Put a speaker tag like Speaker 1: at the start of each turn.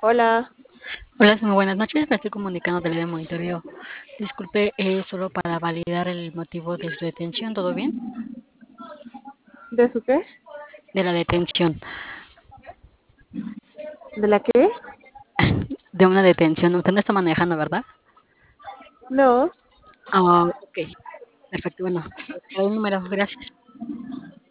Speaker 1: Hola,
Speaker 2: Hola, sí, muy buenas noches. Me estoy comunicando del área de monitoreo. Disculpe, solo para validar el motivo de su detención. ¿Todo bien?
Speaker 1: ¿de su qué?
Speaker 2: De la detención.
Speaker 1: ¿De la qué?
Speaker 2: De una detención. Usted no está manejando, ¿verdad?
Speaker 1: No,
Speaker 2: Ah, ok. Perfecto. Bueno, le doy un número. Gracias.